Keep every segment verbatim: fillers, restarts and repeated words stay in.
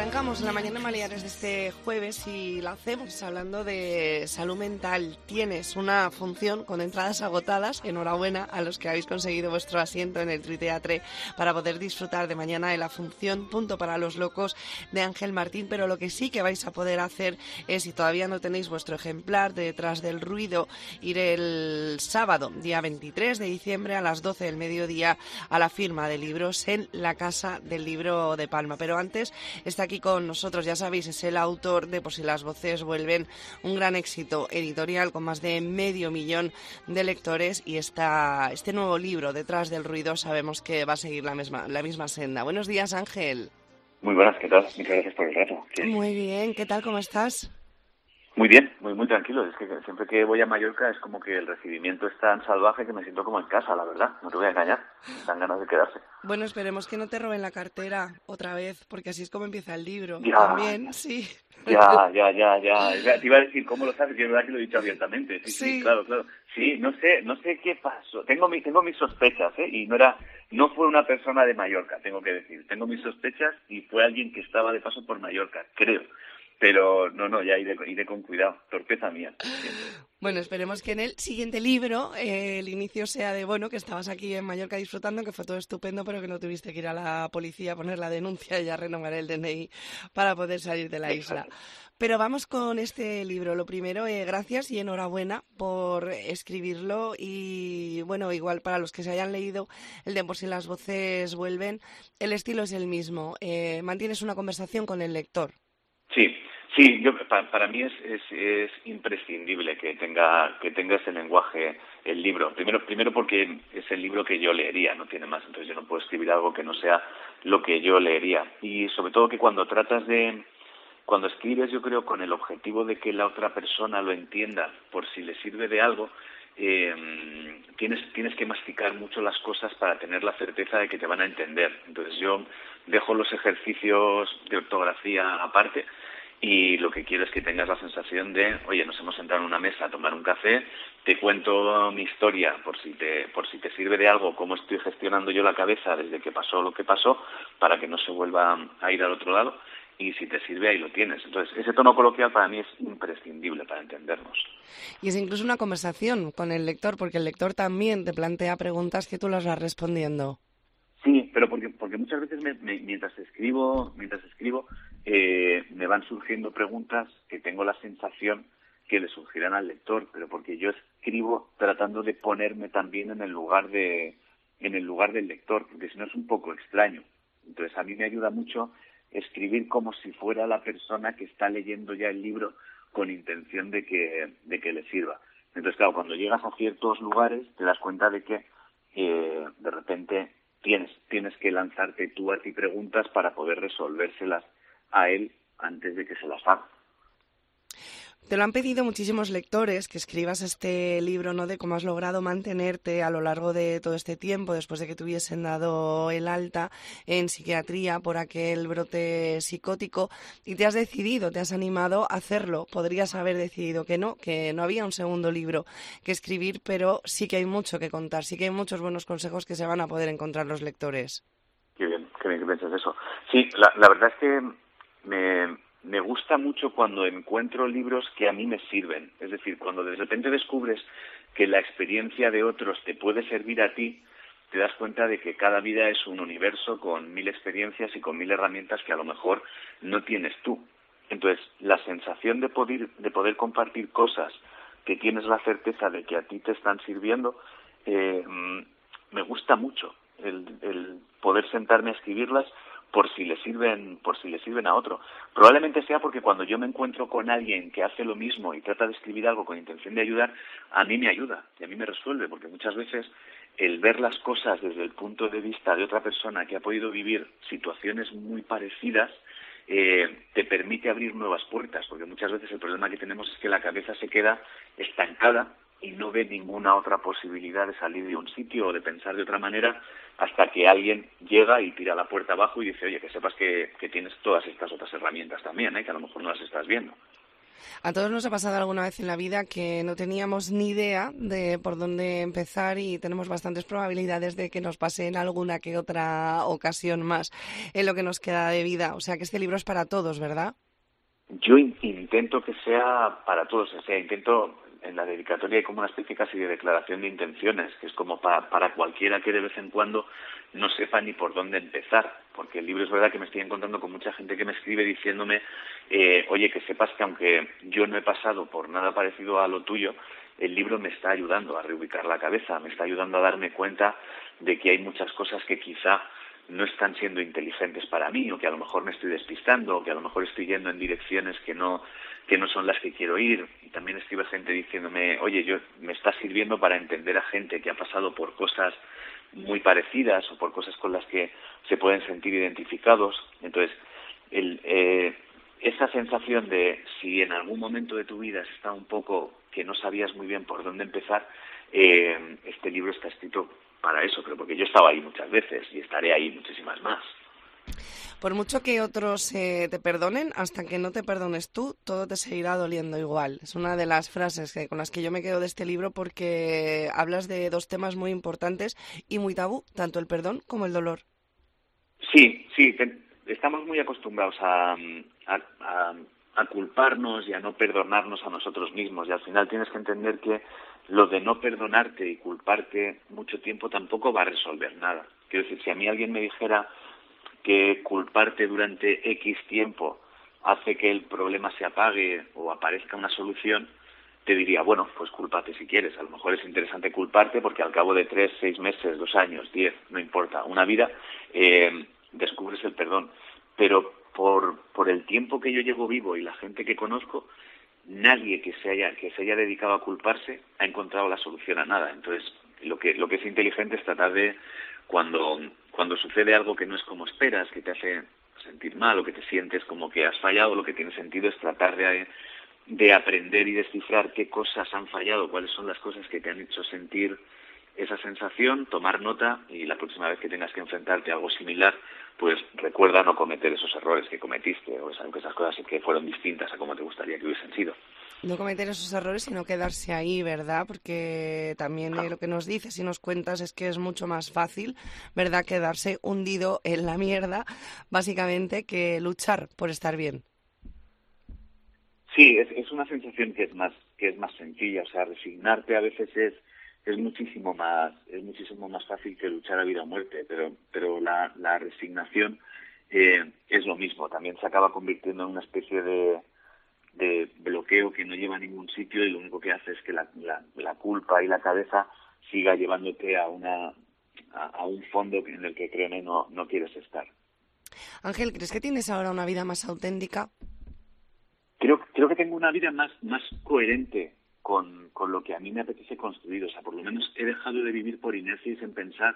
Arrancamos la mañana en Baleares de este jueves y la hacemos hablando de salud mental. Tienes una función con entradas agotadas. Enhorabuena a los que habéis conseguido vuestro asiento en el Triteatre para poder disfrutar de mañana de la función Punto para los Locos de Ángel Martín. Pero lo que sí que vais a poder hacer es, si todavía no tenéis vuestro ejemplar de Detrás del Ruido, ir el sábado, día veintitrés de diciembre a las doce del mediodía a la firma de libros en la Casa del Libro de Palma. Pero antes está aquí con nosotros, ya sabéis, es el autor de Por si las voces vuelven, un gran éxito editorial con más de medio millón de lectores, y esta, este nuevo libro, Detrás del Ruido, sabemos que va a seguir la misma, la misma senda. Buenos días, Ángel. Muy buenas, ¿qué tal? Muchas gracias por el rato. ¿Qué? Muy bien, ¿qué tal? ¿Cómo estás? Muy bien, muy muy tranquilo. Es que siempre que voy a Mallorca es como que el recibimiento es tan salvaje que me siento como en casa, la verdad. No te voy a engañar. Dan ganas de quedarse. Bueno, esperemos que no te roben la cartera otra vez, porque así es como empieza el libro. Ya, También, sí. Ya, ya, ya, ya. Te iba a decir cómo lo sabes, y es verdad que lo he dicho abiertamente. Sí, sí, Sí. claro, claro. Sí, no sé, no sé qué pasó. Tengo mi, tengo mis sospechas, ¿eh? Y no era, no fue una persona de Mallorca, tengo que decir. Tengo mis sospechas y fue alguien que estaba de paso por Mallorca, creo. Pero no, no, ya iré, iré con cuidado. Torpeza mía. Bueno, esperemos que en el siguiente libro eh, el inicio sea de, bueno, que estabas aquí en Mallorca disfrutando, que fue todo estupendo, pero que no tuviste que ir a la policía a poner la denuncia y a renovar el D N I para poder salir de la isla. Pero vamos con este libro. Lo primero, eh, gracias y enhorabuena por escribirlo. Y bueno, igual para los que se hayan leído el de Por si las voces vuelven, el estilo es el mismo. Eh, mantienes una conversación con el lector. Sí. Sí, yo, para, para mí es, es, es imprescindible que tenga que tenga ese lenguaje el libro. Primero, primero porque es el libro que yo leería, no tiene más. Entonces yo no puedo escribir algo que no sea lo que yo leería. Y sobre todo que cuando tratas de, cuando escribes, yo creo, con el objetivo de que la otra persona lo entienda, por si le sirve de algo, eh, tienes tienes que masticar mucho las cosas para tener la certeza de que te van a entender. Entonces yo dejo los ejercicios de ortografía aparte. Y lo que quiero es que tengas la sensación de, oye, nos hemos sentado en una mesa a tomar un café, te cuento mi historia por si te por si te sirve de algo, cómo estoy gestionando yo la cabeza desde que pasó lo que pasó, para que no se vuelva a ir al otro lado, y si te sirve ahí lo tienes. Entonces, ese tono coloquial para mí es imprescindible para entendernos. Y es incluso una conversación con el lector, porque el lector también te plantea preguntas que tú las vas respondiendo. Sí, pero porque porque muchas veces me, me, mientras escribo mientras escribo eh, me van surgiendo preguntas que tengo la sensación que le surgirán al lector, pero porque yo escribo tratando de ponerme también en el lugar de en el lugar del lector, porque si no es un poco extraño. Entonces a mí me ayuda mucho escribir como si fuera la persona que está leyendo ya el libro con intención de que de que le sirva. Entonces claro, cuando llegas a ciertos lugares te das cuenta de que eh, de repente Tienes, tienes que lanzarte tú a ti preguntas para poder resolvérselas a él antes de que se las haga. Te lo han pedido muchísimos lectores, que escribas este libro, ¿no?, de cómo has logrado mantenerte a lo largo de todo este tiempo, después de que te hubiesen dado el alta en psiquiatría por aquel brote psicótico, y te has decidido, te has animado a hacerlo. Podrías haber decidido que no, que no había un segundo libro que escribir, pero sí que hay mucho que contar, sí que hay muchos buenos consejos que se van a poder encontrar los lectores. Qué bien, qué bien que piensas eso. Sí, la, la verdad es que me... Me gusta mucho cuando encuentro libros que a mí me sirven. Es decir, cuando de repente descubres que la experiencia de otros te puede servir a ti, te das cuenta de que cada vida es un universo con mil experiencias y con mil herramientas que a lo mejor no tienes tú. Entonces, la sensación de poder, de poder compartir cosas que tienes la certeza de que a ti te están sirviendo, eh, me gusta mucho el, el poder sentarme a escribirlas por si le sirven por si le sirven a otro. Probablemente sea porque cuando yo me encuentro con alguien que hace lo mismo y trata de escribir algo con intención de ayudar, a mí me ayuda y a mí me resuelve, porque muchas veces el ver las cosas desde el punto de vista de otra persona que ha podido vivir situaciones muy parecidas eh, te permite abrir nuevas puertas, porque muchas veces el problema que tenemos es que la cabeza se queda estancada y no ve ninguna otra posibilidad de salir de un sitio o de pensar de otra manera hasta que alguien llega y tira la puerta abajo y dice, oye, que sepas que, que tienes todas estas otras herramientas también, ¿eh? Que a lo mejor no las estás viendo. A todos nos ha pasado alguna vez en la vida que no teníamos ni idea de por dónde empezar y tenemos bastantes probabilidades de que nos pase en alguna que otra ocasión más en lo que nos queda de vida. O sea que este libro es para todos, ¿verdad? Yo in- intento que sea para todos, o sea, intento, en la dedicatoria hay como una especie casi de declaración de intenciones, que es como pa- para cualquiera que de vez en cuando no sepa ni por dónde empezar, porque el libro es verdad que me estoy encontrando con mucha gente que me escribe diciéndome, eh, oye, que sepas que aunque yo no he pasado por nada parecido a lo tuyo, el libro me está ayudando a reubicar la cabeza, me está ayudando a darme cuenta de que hay muchas cosas que quizá no están siendo inteligentes para mí, o que a lo mejor me estoy despistando, o que a lo mejor estoy yendo en direcciones que no que no son las que quiero ir. Y también escribe gente diciéndome, oye, yo me está sirviendo para entender a gente que ha pasado por cosas muy parecidas o por cosas con las que se pueden sentir identificados. Entonces, el, eh, esa sensación de si en algún momento de tu vida has estado un poco que no sabías muy bien por dónde empezar, eh, este libro está escrito para eso, pero porque yo estaba ahí muchas veces y estaré ahí muchísimas más. Por mucho que otros eh, te perdonen, hasta que no te perdones tú, todo te seguirá doliendo igual. Es una de las frases que, con las que yo me quedo de este libro porque hablas de dos temas muy importantes y muy tabú, tanto el perdón como el dolor. Sí, sí, te, estamos muy acostumbrados a, a, a, a culparnos y a no perdonarnos a nosotros mismos, y al final tienes que entender que lo de no perdonarte y culparte mucho tiempo tampoco va a resolver nada. Quiero decir, si a mí alguien me dijera que culparte durante X tiempo hace que el problema se apague o aparezca una solución, te diría, bueno, pues cúlpate si quieres. A lo mejor es interesante culparte porque al cabo de tres, seis meses, dos años, diez, no importa, una vida, eh, descubres el perdón. Pero por, por el tiempo que yo llevo vivo y la gente que conozco, nadie que se haya que se haya dedicado a culparse ha encontrado la solución a nada. Entonces, lo que lo que es inteligente es tratar de, cuando cuando sucede algo que no es como esperas, que te hace sentir mal o que te sientes como que has fallado, lo que tiene sentido es tratar de de aprender y descifrar qué cosas han fallado, cuáles son las cosas que te han hecho sentir esa sensación, tomar nota, y la próxima vez que tengas que enfrentarte a algo similar, pues recuerda no cometer esos errores que cometiste, o esas, esas cosas que fueron distintas a como te gustaría que hubiesen sido. No cometer esos errores y no quedarse ahí, ¿verdad? Porque también eh, lo que nos dices y nos cuentas es que es mucho más fácil, ¿verdad?, quedarse hundido en la mierda, básicamente, que luchar por estar bien. Sí, es, es una sensación que es más que es más sencilla, o sea, resignarte a veces es es muchísimo más es muchísimo más fácil que luchar a vida o muerte, pero pero la, la resignación eh, es lo mismo, también se acaba convirtiendo en una especie de de bloqueo que no lleva a ningún sitio, y lo único que hace es que la, la, la culpa y la cabeza siga llevándote a una a, a un fondo en el que, créeme, no no quieres estar. Ángel, ¿crees que tienes ahora una vida más auténtica? Creo, creo que tengo una vida más, más coherente con, con lo que a mí me apetece construir. O sea, por lo menos he dejado de vivir por inercia y sin pensar,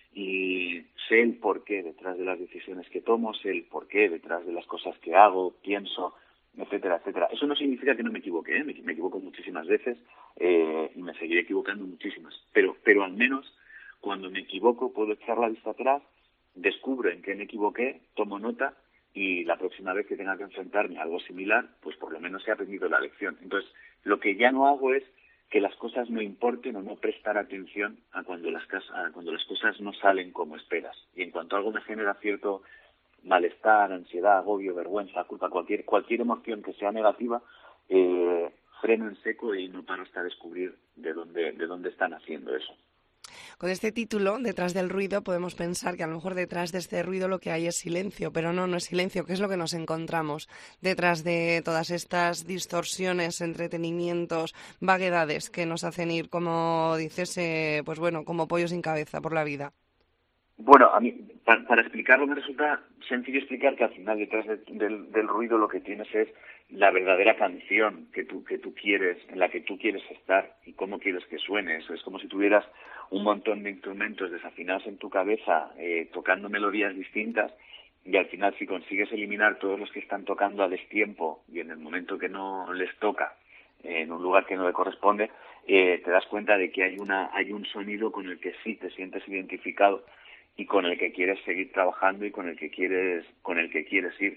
y sé el porqué detrás de las decisiones que tomo, sé el porqué detrás de las cosas que hago, pienso, etcétera, etcétera. Eso no significa que no me equivoque, ¿eh? me, me equivoco muchísimas veces eh, y me seguiré equivocando muchísimas. Pero, pero al menos cuando me equivoco puedo echar la vista atrás, descubro en qué me equivoqué, tomo nota, y la próxima vez que tenga que enfrentarme a algo similar, pues por lo menos he aprendido la lección. Entonces, lo que ya no hago es que las cosas no importen o no prestar atención a cuando las, a cuando las cosas no salen como esperas. Y en cuanto algo me genera cierto malestar, ansiedad, agobio, vergüenza, culpa, cualquier cualquier emoción que sea negativa, eh, freno en seco y no paro hasta descubrir de dónde de dónde están haciendo eso. Con este título, Detrás del ruido, podemos pensar que a lo mejor detrás de este ruido lo que hay es silencio, pero no, no es silencio. ¿Qué es lo que nos encontramos detrás de todas estas distorsiones, entretenimientos, vaguedades que nos hacen ir, como dices, eh, pues bueno, como pollo sin cabeza por la vida? Bueno, a mí, para, para explicarlo me resulta sencillo explicar que al final detrás de, del, del ruido lo que tienes es la verdadera canción que tú, que tú quieres, en la que tú quieres estar y cómo quieres que suene. Eso es como si tuvieras un montón de instrumentos desafinados en tu cabeza, eh, tocando melodías distintas, y al final si consigues eliminar todos los que están tocando a destiempo y en el momento que no les toca, eh, en un lugar que no le corresponde, eh, te das cuenta de que hay una hay un sonido con el que sí te sientes identificado y con el que quieres seguir trabajando y con el que quieres con el que quieres ir.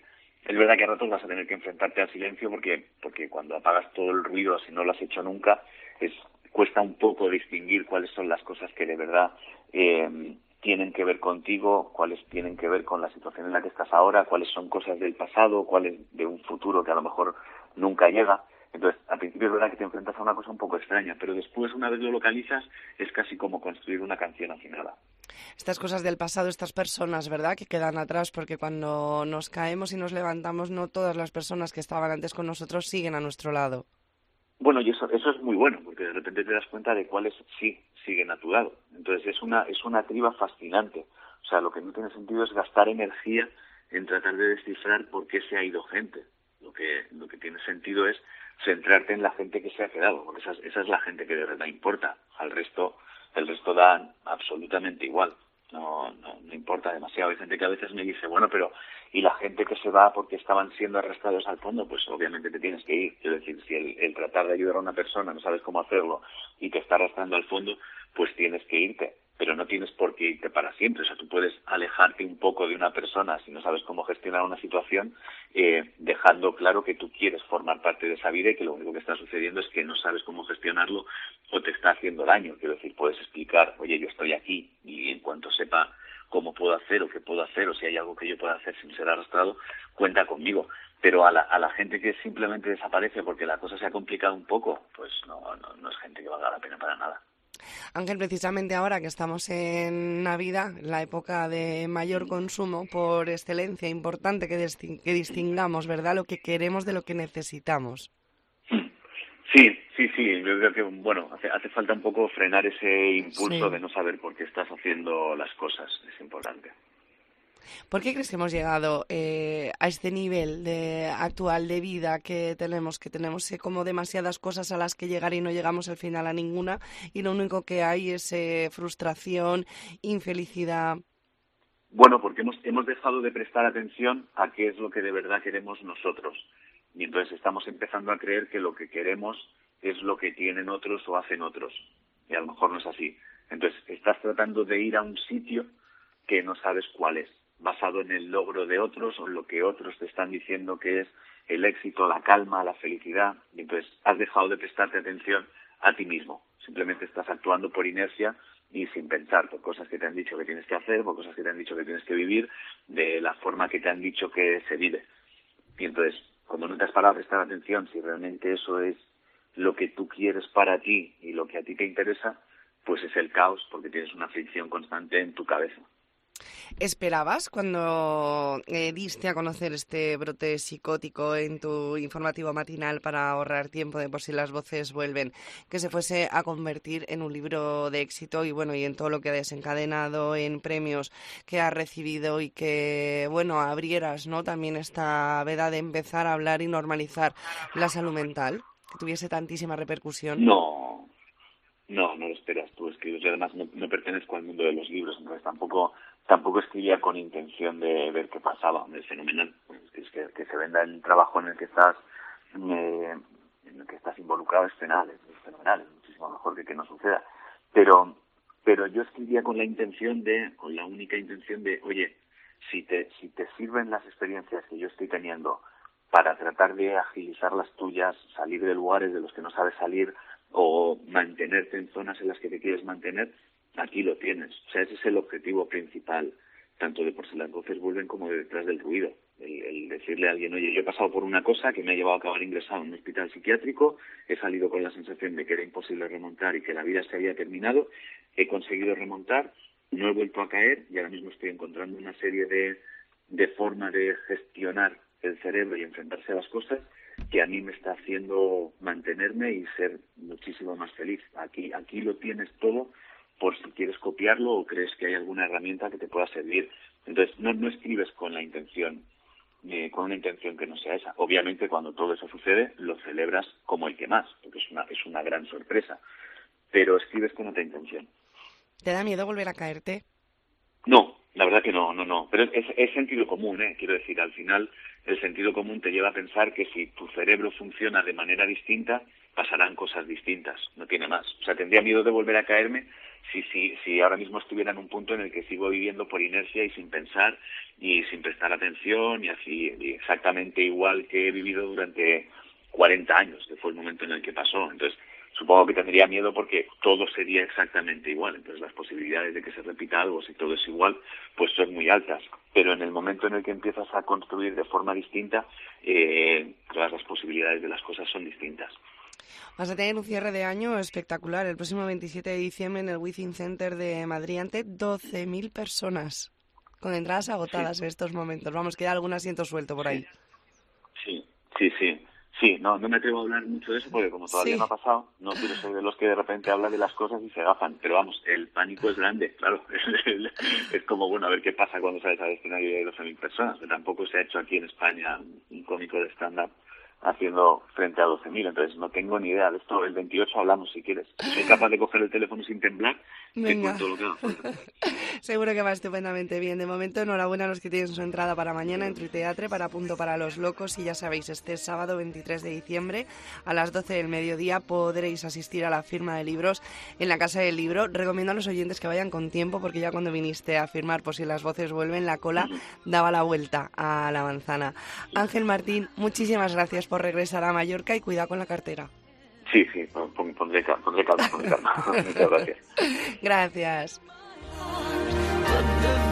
es verdad que a ratos vas a tener que enfrentarte al silencio porque porque cuando apagas todo el ruido, si no lo has hecho nunca, es cuesta un poco distinguir cuáles son las cosas que de verdad eh, tienen que ver contigo, cuáles tienen que ver con la situación en la que estás ahora, cuáles son cosas del pasado, cuáles de un futuro que a lo mejor nunca llega. Entonces, al principio es verdad que te enfrentas a una cosa un poco extraña, pero después, una vez lo localizas, es casi como construir una canción afinada. Estas cosas del pasado, estas personas, ¿verdad?, que quedan atrás, porque cuando nos caemos y nos levantamos, no todas las personas que estaban antes con nosotros siguen a nuestro lado. Bueno, y eso eso es muy bueno, porque de repente te das cuenta de cuáles sí siguen a tu lado. Entonces, es una es una criba fascinante. O sea, lo que no tiene sentido es gastar energía en tratar de descifrar por qué se ha ido gente. Lo que lo que tiene sentido es centrarte en la gente que se ha quedado, porque esa, esa es la gente que de verdad importa. Al resto, el resto da absolutamente igual. No, no, no importa demasiado. Hay gente que a veces me dice, bueno, pero ¿y la gente que se va porque estaban siendo arrastrados al fondo? Pues obviamente te tienes que ir. Es decir, si el, el tratar de ayudar a una persona no sabes cómo hacerlo y te está arrastrando al fondo, pues tienes que irte. Pero no tienes por qué irte para siempre. O sea, tú puedes alejarte un poco de una persona si no sabes cómo gestionar una situación, eh, dejando claro que tú quieres formar parte de esa vida y que lo único que está sucediendo es que no sabes cómo gestionarlo o te está haciendo daño. Quiero decir, puedes explicar, oye, yo estoy aquí y en cuanto sepa cómo puedo hacer o qué puedo hacer o si hay algo que yo pueda hacer sin ser arrastrado, cuenta conmigo. Pero a la, a la gente que simplemente desaparece porque la cosa se ha complicado un poco, pues no, no, no es gente que valga la pena para nada. Ángel, precisamente ahora que estamos en Navidad, la época de mayor consumo por excelencia, importante que, disting- que distingamos, ¿verdad?, lo que queremos de lo que necesitamos. Sí, sí, sí, yo creo que, bueno, hace, hace falta un poco frenar ese impulso Sí. de no saber por qué estás haciendo las cosas, es importante. ¿Por qué crees que hemos llegado eh, a este nivel de actual de vida que tenemos, que tenemos eh, como demasiadas cosas a las que llegar y no llegamos al final a ninguna y lo único que hay es eh, frustración, infelicidad? Bueno, porque hemos, hemos dejado de prestar atención a qué es lo que de verdad queremos nosotros. Y entonces estamos empezando a creer que lo que queremos es lo que tienen otros o hacen otros. Y a lo mejor no es así. Entonces estás tratando de ir a un sitio que no sabes cuál es, basado en el logro de otros o en lo que otros te están diciendo que es el éxito, la calma, la felicidad. Y entonces has dejado de prestarte atención a ti mismo. Simplemente estás actuando por inercia y sin pensar, por cosas que te han dicho que tienes que hacer, por cosas que te han dicho que tienes que vivir, de la forma que te han dicho que se vive. Y entonces, cuando no te has parado a prestar atención si realmente eso es lo que tú quieres para ti y lo que a ti te interesa, pues es el caos porque tienes una fricción constante en tu cabeza. ¿Esperabas cuando eh, diste a conocer este brote psicótico en tu informativo matinal para ahorrar tiempo de por si las voces vuelven, que se fuese a convertir en un libro de éxito y bueno, y en todo lo que ha desencadenado, en premios que has recibido y que, bueno, abrieras, ¿no?, también esta veda de empezar a hablar y normalizar la salud mental, que tuviese tantísima repercusión? No, no, no lo esperas tú. Es que yo además no, no pertenezco al mundo de los libros, entonces tampoco tampoco escribía con intención de ver qué pasaba. Es fenomenal. Es que, que se venda el trabajo en el que estás eh, en el que estás involucrado es fenomenal, es fenomenal, es muchísimo mejor que que no suceda. Pero pero yo escribía con la intención de, con la única intención de, oye, si te si te sirven las experiencias que yo estoy teniendo para tratar de agilizar las tuyas, salir de lugares de los que no sabes salir o mantenerte en zonas en las que te quieres mantener, aquí lo tienes. O sea, ese es el objetivo principal, tanto de por si las voces vuelven como de detrás del ruido. El, el decirle a alguien, oye, yo he pasado por una cosa que me ha llevado a acabar ingresado en un hospital psiquiátrico, he salido con la sensación de que era imposible remontar y que la vida se había terminado, he conseguido remontar, no he vuelto a caer y ahora mismo estoy encontrando una serie de, de formas de gestionar el cerebro y enfrentarse a las cosas que a mí me está haciendo mantenerme y ser muchísimo más feliz. Aquí, aquí lo tienes todo por si quieres copiarlo o crees que hay alguna herramienta que te pueda servir. Entonces, no, no escribes con la intención, eh, con una intención que no sea esa. Obviamente, cuando todo eso sucede, lo celebras como el que más, porque es una, es una gran sorpresa. Pero escribes con otra intención. ¿Te da miedo volver a caerte? No, la verdad que no, no, no. Pero es, es sentido común, ¿eh? Quiero decir, al final el sentido común te lleva a pensar que si tu cerebro funciona de manera distinta, pasarán cosas distintas. No tiene más. O sea, tendría miedo de volver a caerme si, si, si ahora mismo estuviera en un punto en el que sigo viviendo por inercia y sin pensar y sin prestar atención y así y exactamente igual que he vivido durante cuarenta años, que fue el momento en el que pasó. Entonces, supongo que tendría miedo porque todo sería exactamente igual. Entonces, las posibilidades de que se repita algo, si todo es igual, pues son muy altas. Pero en el momento en el que empiezas a construir de forma distinta, eh, todas las posibilidades de las cosas son distintas. Vas a tener un cierre de año espectacular. El próximo veintisiete de diciembre en el Within Center de Madrid ante doce mil personas. Con entradas agotadas, sí, en estos momentos. Vamos, queda algún asiento suelto por ahí. Sí, sí, sí. Sí, no, no me atrevo a hablar mucho de eso porque como todavía sí. no ha pasado, no quiero ser de los que de repente hablan de las cosas y se gafan. Pero vamos, el pánico es grande, claro. Es como, bueno, a ver qué pasa cuando sales al escenario de doce mil personas. Que tampoco se ha hecho aquí en España un cómico de stand-up haciendo frente a doce mil, entonces no tengo ni idea de esto. El veintiocho hablamos si quieres. Si soy capaz de coger el teléfono sin temblar, te cuento lo que haga falta. Seguro que va estupendamente bien. De momento, enhorabuena a los que tienen su entrada para mañana en Triteatre para Punto para los Locos. Y ya sabéis, este sábado veintitrés de diciembre a las doce del mediodía podréis asistir a la firma de libros en la Casa del Libro. Recomiendo a los oyentes que vayan con tiempo porque ya cuando viniste a firmar, por si las voces vuelven, la cola daba la vuelta a la manzana. Ángel Martín, muchísimas gracias por regresar a Mallorca y cuidado con la cartera. Sí, sí, pondré, pondré calma, pondré calma. Muchas gracias. Gracias.